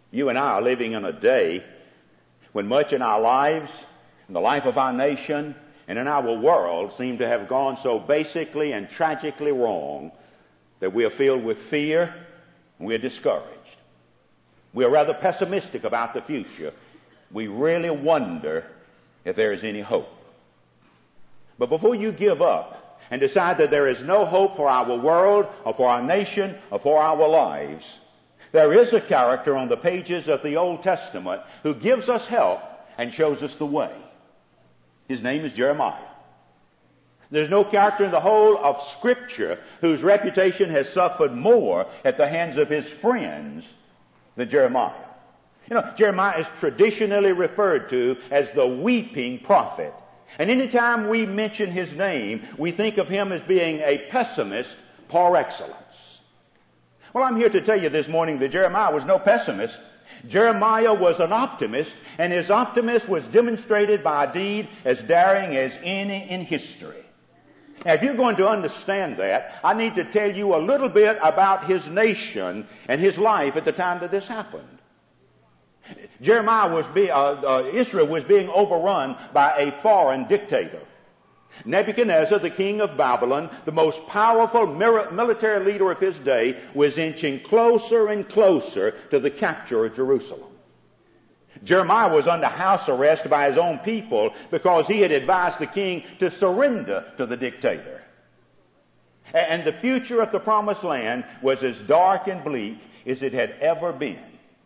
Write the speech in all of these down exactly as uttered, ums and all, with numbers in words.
You and I are living in a day when much in our lives, in the life of our nation, and in our world seem to have gone so basically and tragically wrong that we are filled with fear and we are discouraged. We are rather pessimistic about the future. We really wonder if there is any hope. But before you give up and decide that there is no hope for our world or for our nation or for our lives, there is a character on the pages of the Old Testament who gives us help and shows us the way. His name is Jeremiah. There's no character in the whole of Scripture whose reputation has suffered more at the hands of his friends than Jeremiah. You know, Jeremiah is traditionally referred to as the weeping prophet. And anytime we mention his name, we think of him as being a pessimist par excellence. Well, I'm here to tell you this morning that Jeremiah was no pessimist. Jeremiah was an optimist, and his optimism was demonstrated by a deed as daring as any in history. Now, if you're going to understand that, I need to tell you a little bit about his nation and his life at the time that this happened. Jeremiah was be, uh, uh, Israel was being overrun by a foreign dictator. Nebuchadnezzar, the king of Babylon, the most powerful military leader of his day, was inching closer and closer to the capture of Jerusalem. Jeremiah was under house arrest by his own people because he had advised the king to surrender to the dictator. And the future of the promised land was as dark and bleak as it had ever been.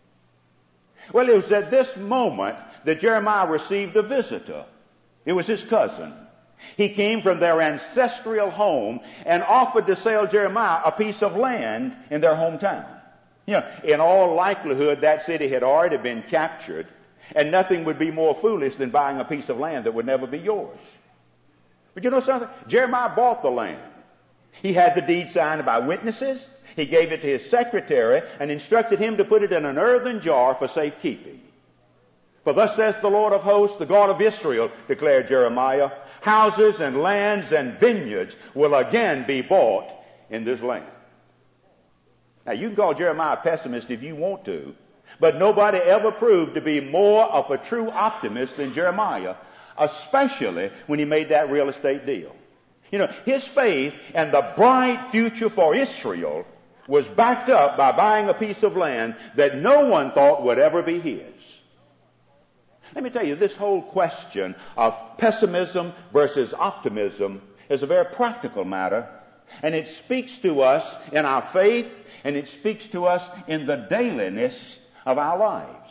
Well, it was at this moment that Jeremiah received a visitor. It was his cousin. He came from their ancestral home and offered to sell Jeremiah a piece of land in their hometown. You know, in all likelihood, that city had already been captured, and nothing would be more foolish than buying a piece of land that would never be yours. But you know something? Jeremiah bought the land. He had the deed signed by witnesses. He gave it to his secretary and instructed him to put it in an earthen jar for safekeeping. For thus says the Lord of hosts, the God of Israel, declared Jeremiah, houses and lands and vineyards will again be bought in this land. Now, you can call Jeremiah a pessimist if you want to, but nobody ever proved to be more of a true optimist than Jeremiah, especially when he made that real estate deal. You know, his faith and the bright future for Israel was backed up by buying a piece of land that no one thought would ever be his. Let me tell you, this whole question of pessimism versus optimism is a very practical matter, and it speaks to us in our faith, and it speaks to us in the dailiness of our lives.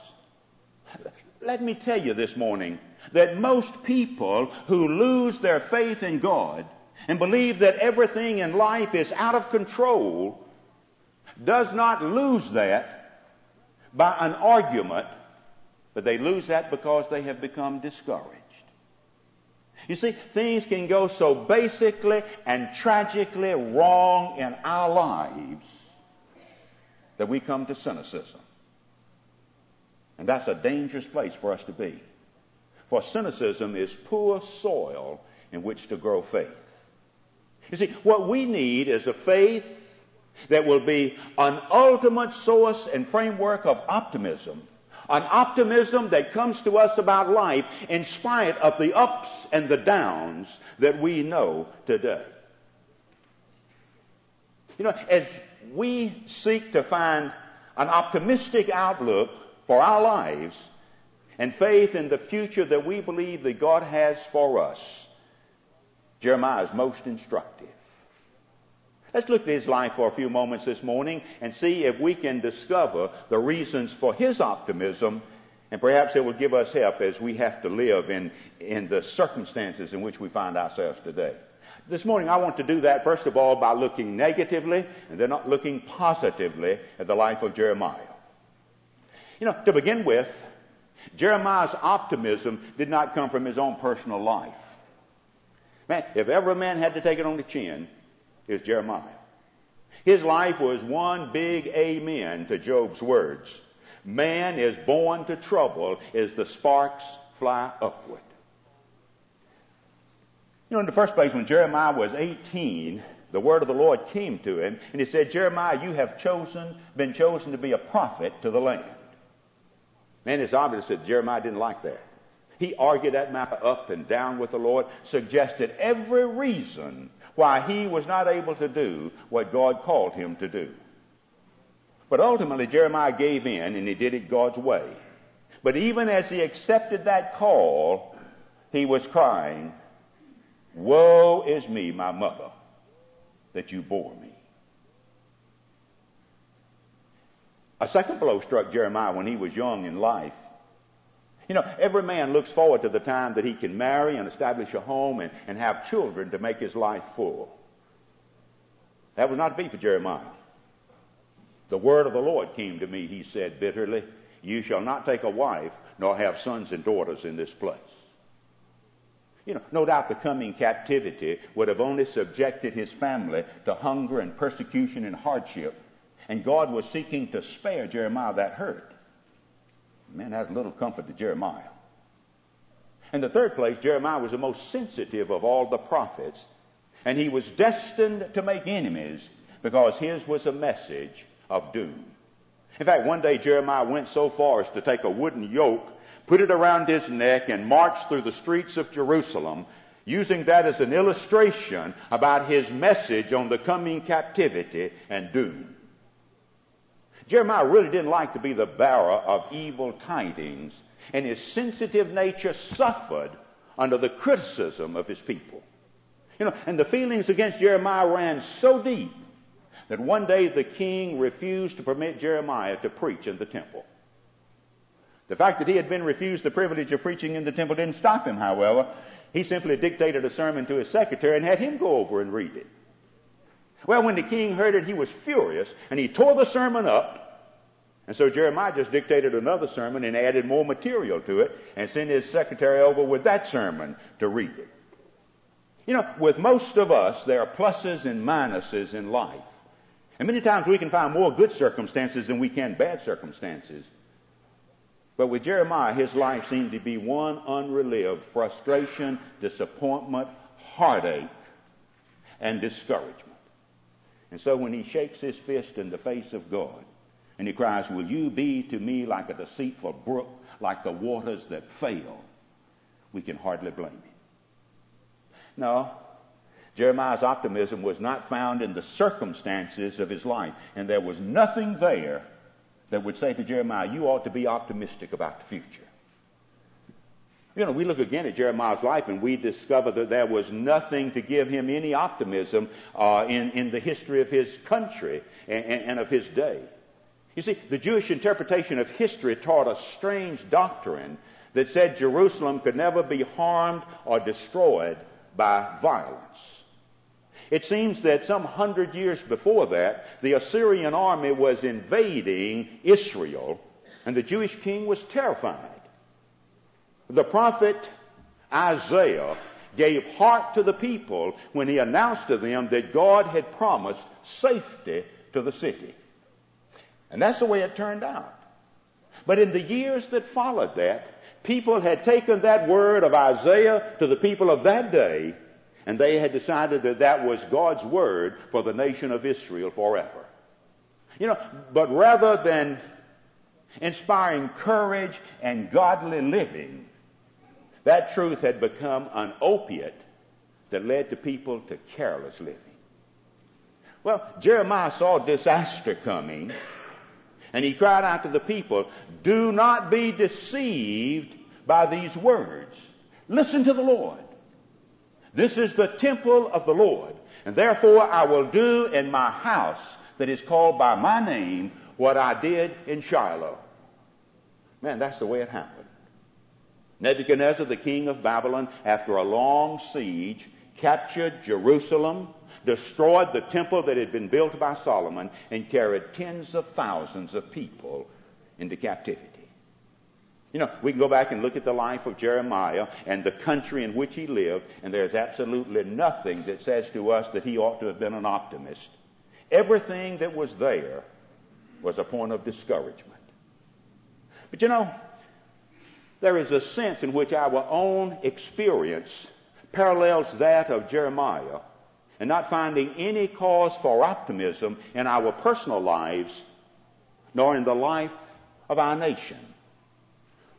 Let me tell you this morning that most people who lose their faith in God and believe that everything in life is out of control does not lose that by an argument, but they lose that because they have become discouraged. You see, things can go so basically and tragically wrong in our lives that we come to cynicism. And that's a dangerous place for us to be. For cynicism is poor soil in which to grow faith. You see, what we need is a faith that will be an ultimate source and framework of optimism. An optimism that comes to us about life in spite of the ups and the downs that we know today. You know, as we seek to find an optimistic outlook for our lives and faith in the future that we believe that God has for us, Jeremiah is most instructive. Let's look at his life for a few moments this morning and see if we can discover the reasons for his optimism, and perhaps it will give us help as we have to live in, in the circumstances in which we find ourselves today. This morning I want to do that first of all by looking negatively and then looking positively at the life of Jeremiah. You know, to begin with, Jeremiah's optimism did not come from his own personal life. Man, if ever a man had to take it on the chin, is Jeremiah. His life was one big amen to Job's words. Man is born to trouble as the sparks fly upward. You know, in the first place, when Jeremiah was eighteen, the word of the Lord came to him, and he said, Jeremiah, you have chosen, been chosen to be a prophet to the land. Man, it's obvious that Jeremiah didn't like that. He argued that matter up and down with the Lord, suggested every reason why he was not able to do what God called him to do. But ultimately, Jeremiah gave in, and he did it God's way. But even as he accepted that call, he was crying, "Woe is me, my mother, that you bore me." A second blow struck Jeremiah when he was young in life. You know, every man looks forward to the time that he can marry and establish a home and, and have children to make his life full. That would not be for Jeremiah. "The word of the Lord came to me," he said bitterly, "you shall not take a wife nor have sons and daughters in this place." You know, no doubt the coming captivity would have only subjected his family to hunger and persecution and hardship, and God was seeking to spare Jeremiah that hurt. Man, that's little comfort to Jeremiah. In the third place, Jeremiah was the most sensitive of all the prophets, and he was destined to make enemies because his was a message of doom. In fact, one day Jeremiah went so far as to take a wooden yoke, put it around his neck, and march through the streets of Jerusalem, using that as an illustration about his message on the coming captivity and doom. Jeremiah really didn't like to be the bearer of evil tidings, and his sensitive nature suffered under the criticism of his people. You know, and the feelings against Jeremiah ran so deep that one day the king refused to permit Jeremiah to preach in the temple. The fact that he had been refused the privilege of preaching in the temple didn't stop him, however. He simply dictated a sermon to his secretary and had him go over and read it. Well, when the king heard it, he was furious, and he tore the sermon up. And so Jeremiah just dictated another sermon and added more material to it and sent his secretary over with that sermon to read it. You know, with most of us, there are pluses and minuses in life. And many times we can find more good circumstances than we can bad circumstances. But with Jeremiah, his life seemed to be one unrelived frustration, disappointment, heartache, and discouragement. And so when he shakes his fist in the face of God and he cries, "Will you be to me like a deceitful brook, like the waters that fail?" we can hardly blame him. No, Jeremiah's optimism was not found in the circumstances of his life, and there was nothing there that would say to Jeremiah, "You ought to be optimistic about the future." You know, we look again at Jeremiah's life and we discover that there was nothing to give him any optimism uh, in, in the history of his country and, and, and of his day. You see, the Jewish interpretation of history taught a strange doctrine that said Jerusalem could never be harmed or destroyed by violence. It seems that some hundred years before that, the Assyrian army was invading Israel, and the Jewish king was terrified. The prophet Isaiah gave heart to the people when he announced to them that God had promised safety to the city. And that's the way it turned out. But in the years that followed that, people had taken that word of Isaiah to the people of that day, and they had decided that that was God's word for the nation of Israel forever. You know, but rather than inspiring courage and godly living, that truth had become an opiate that led to people to careless living. Well, Jeremiah saw disaster coming, and he cried out to the people, "Do not be deceived by these words. Listen to the Lord. This is the temple of the Lord, and therefore I will do in my house that is called by my name what I did in Shiloh." Man, that's the way it happened. Nebuchadnezzar, the king of Babylon, after a long siege, captured Jerusalem, destroyed the temple that had been built by Solomon, and carried tens of thousands of people into captivity. You know, we can go back and look at the life of Jeremiah and the country in which he lived, and there's absolutely nothing that says to us that he ought to have been an optimist. Everything that was there was a point of discouragement. But you know, there is a sense in which our own experience parallels that of Jeremiah, and not finding any cause for optimism in our personal lives, nor in the life of our nation.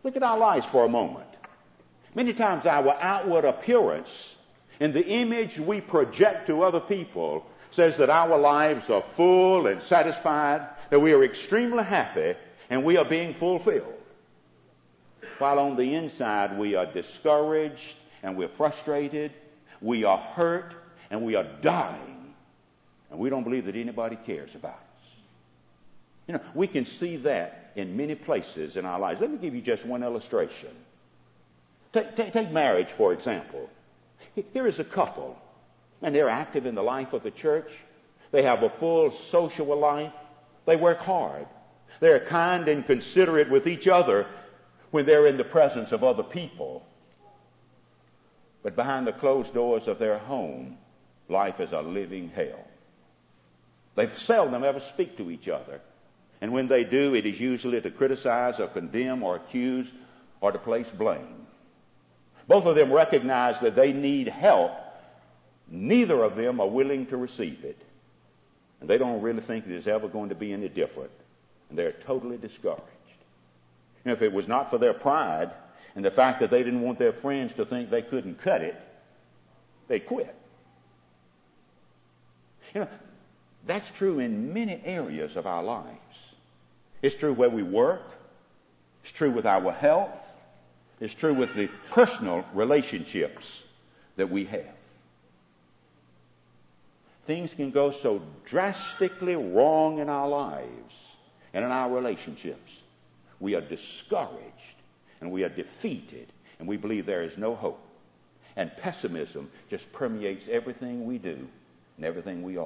Look at our lives for a moment. Many times our outward appearance and the image we project to other people says that our lives are full and satisfied, that we are extremely happy, and we are being fulfilled. While on the inside we are discouraged and we're frustrated, we are hurt, and we are dying, and we don't believe that anybody cares about us. You know, we can see that in many places in our lives. Let me give you just one illustration. Take, take, take marriage, for example. Here is a couple, and they're active in the life of the church. They have a full social life. They work hard. They're kind and considerate with each other when they're in the presence of other people. But behind the closed doors of their home, life is a living hell. They seldom ever speak to each other. And when they do, it is usually to criticize or condemn or accuse or to place blame. Both of them recognize that they need help. Neither of them are willing to receive it. And they don't really think it is ever going to be any different. And they're totally discouraged. And if it was not for their pride and the fact that they didn't want their friends to think they couldn't cut it, they'd quit. You know, that's true in many areas of our lives. It's true where we work. It's true with our health. It's true with the personal relationships that we have. Things can go so drastically wrong in our lives and in our relationships. We are discouraged and we are defeated and we believe there is no hope. And pessimism just permeates everything we do and everything we are.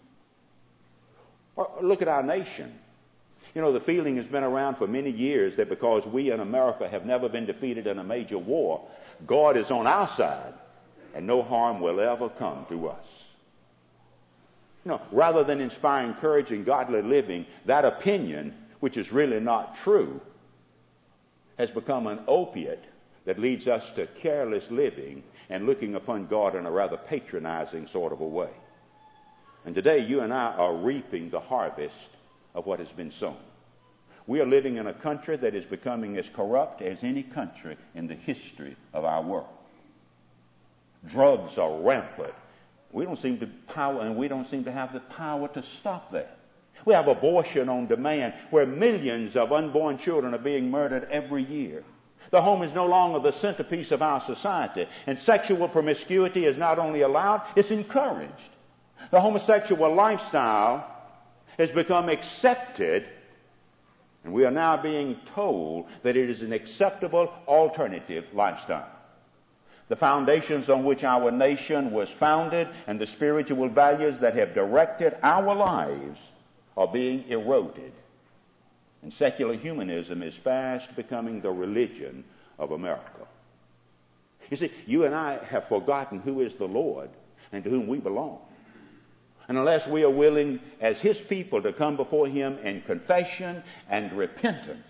Or look at our nation. You know, the feeling has been around for many years that because we in America have never been defeated in a major war, God is on our side and no harm will ever come to us. You know, rather than inspiring courage and godly living, that opinion, which is really not true, has become an opiate that leads us to careless living and looking upon God in a rather patronizing sort of a way. And today you and I are reaping the harvest of what has been sown. We are living in a country that is becoming as corrupt as any country in the history of our world. Drugs are rampant. We don't seem to power, and we don't seem to have the power to stop that. We have abortion on demand, where millions of unborn children are being murdered every year. The home is no longer the centerpiece of our society, and sexual promiscuity is not only allowed, it's encouraged. The homosexual lifestyle has become accepted, and we are now being told that it is an acceptable alternative lifestyle. The foundations on which our nation was founded and the spiritual values that have directed our lives are being eroded. And secular humanism is fast becoming the religion of America. You see, you and I have forgotten who is the Lord and to whom we belong. And unless we are willing as His people to come before Him in confession and repentance,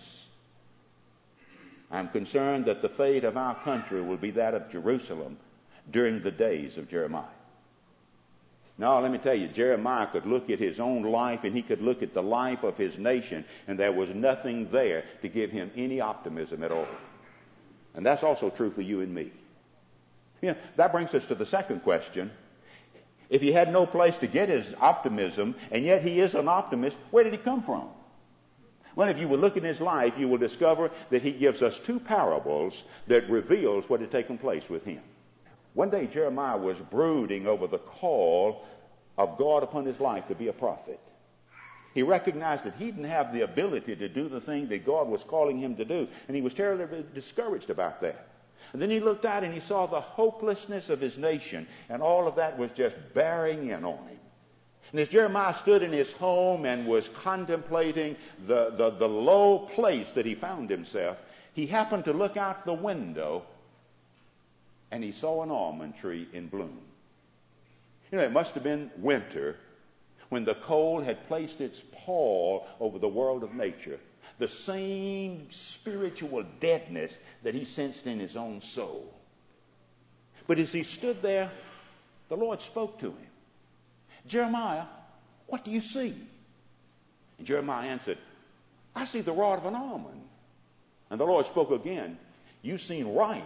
I'm concerned that the fate of our country will be that of Jerusalem during the days of Jeremiah. Now, let me tell you, Jeremiah could look at his own life and he could look at the life of his nation, and there was nothing there to give him any optimism at all. And that's also true for you and me. You know, that brings us to the second question. If he had no place to get his optimism, and yet he is an optimist, where did he come from? Well, if you will look at his life, you will discover that he gives us two parables that reveals what had taken place with him. One day Jeremiah was brooding over the call of God upon his life to be a prophet. He recognized that he didn't have the ability to do the thing that God was calling him to do, and he was terribly discouraged about that. And then he looked out and he saw the hopelessness of his nation, and all of that was just bearing in on him. And as Jeremiah stood in his home and was contemplating the, the, the low place that he found himself, he happened to look out the window and he saw an almond tree in bloom. You know, it must have been winter when the cold had placed its pall over the world of nature. The same spiritual deadness that he sensed in his own soul. But as he stood there, the Lord spoke to him. Jeremiah, what do you see? And Jeremiah answered, I see the rod of an almond. And the Lord spoke again, "You've seen right,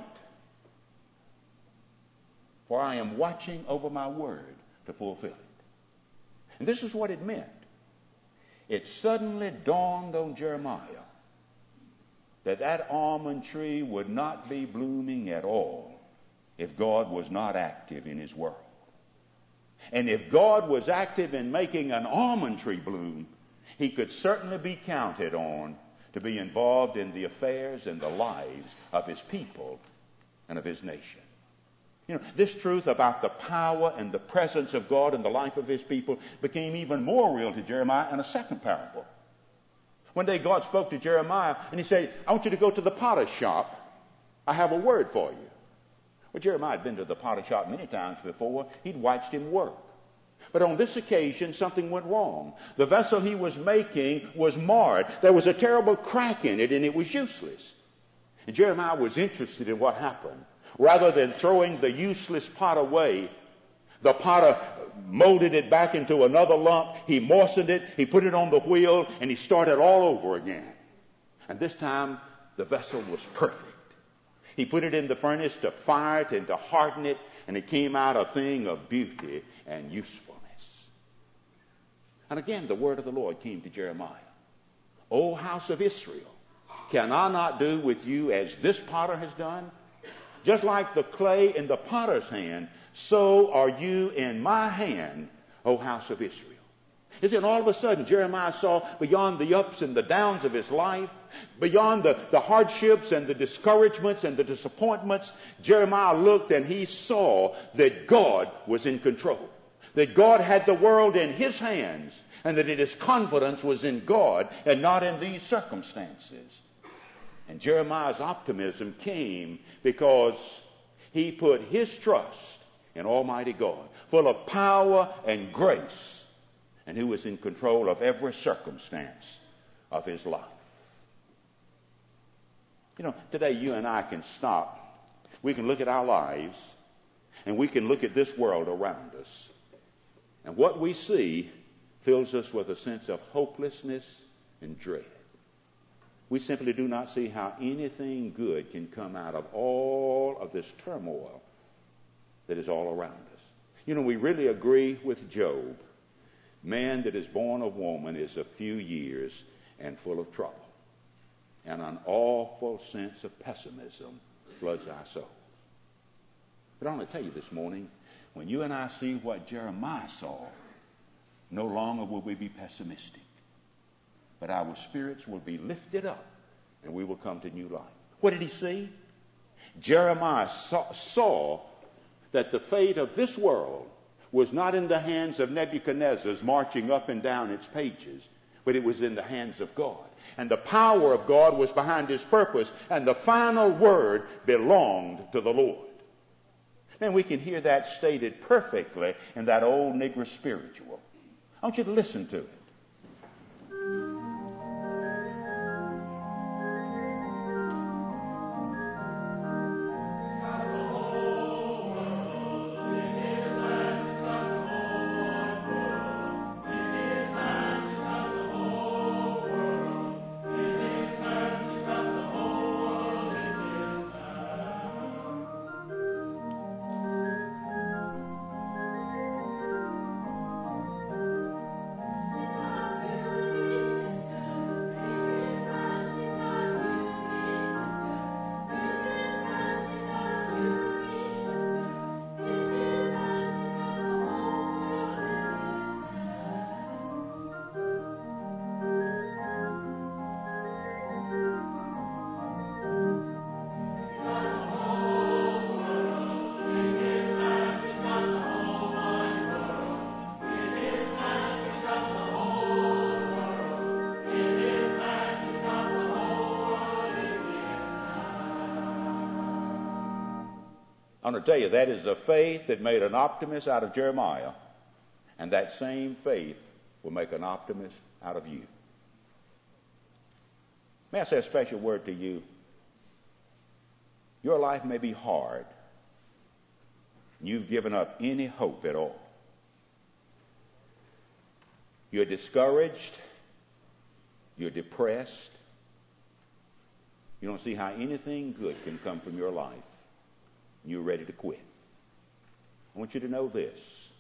for I am watching over my word to fulfill it." And this is what it meant. It suddenly dawned on Jeremiah that that almond tree would not be blooming at all if God was not active in his world. And if God was active in making an almond tree bloom, he could certainly be counted on to be involved in the affairs and the lives of his people and of his nation. You know, this truth about the power and the presence of God in the life of his people became even more real to Jeremiah in a second parable. One day God spoke to Jeremiah and he said, "I want you to go to the potter's shop. I have a word for you." Well, Jeremiah had been to the potter's shop many times before. He'd watched him work. But on this occasion, something went wrong. The vessel he was making was marred. There was a terrible crack in it, and it was useless. And Jeremiah was interested in what happened. Rather than throwing the useless pot away, the potter molded it back into another lump. He moistened it, he put it on the wheel, and he started all over again. And this time, the vessel was perfect. He put it in the furnace to fire it and to harden it, and it came out a thing of beauty and usefulness. And again, the word of the Lord came to Jeremiah. "O house of Israel, can I not do with you as this potter has done? Just like the clay in the potter's hand, so are you in my hand, O house of Israel." You see, and all of a sudden, Jeremiah saw beyond the ups and the downs of his life, beyond the, the hardships and the discouragements and the disappointments, Jeremiah looked and he saw that God was in control, that God had the world in his hands, and that his confidence was in God and not in these circumstances. And Jeremiah's optimism came because he put his trust in Almighty God, full of power and grace, and who was in control of every circumstance of his life. You know, today you and I can stop. We can look at our lives, and we can look at this world around us. And what we see fills us with a sense of hopelessness and dread. We simply do not see how anything good can come out of all of this turmoil that is all around us. You know, we really agree with Job. Man that is born of woman is a few years and full of trouble. And an awful sense of pessimism floods our souls. But I want to tell you this morning, when you and I see what Jeremiah saw, no longer will we be pessimistic, but our spirits will be lifted up and we will come to new life. What did he see? Jeremiah saw, saw that the fate of this world was not in the hands of Nebuchadnezzar's marching up and down its pages, but it was in the hands of God. And the power of God was behind his purpose, and the final word belonged to the Lord. And we can hear that stated perfectly in that old Negro spiritual. I want you to listen to it. I'm going to tell you, that is the faith that made an optimist out of Jeremiah, and that same faith will make an optimist out of you. May I say a special word to you? Your life may be hard. You've given up any hope at all. You're discouraged. You're depressed. You don't see how anything good can come from your life. You're ready to quit. I want you to know this,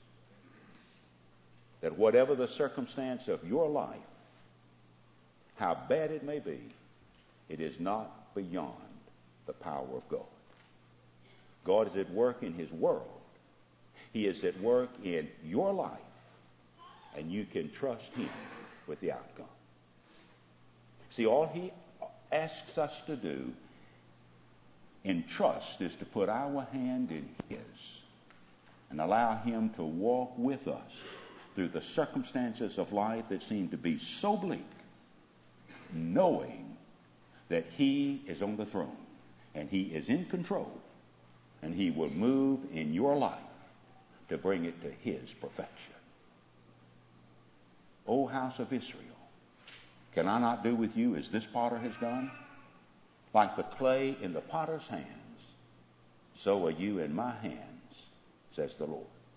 that whatever the circumstance of your life, how bad it may be, it is not beyond the power of God. God is at work in His world. He is at work in your life, and you can trust Him with the outcome. See, all He asks us to do in trust is to put our hand in His and allow Him to walk with us through the circumstances of life that seem to be so bleak, knowing that He is on the throne and He is in control, and He will move in your life to bring it to His perfection. O house of Israel, can I not do with you as this potter has done? Like the clay in the potter's hands, so are you in my hands, says the Lord.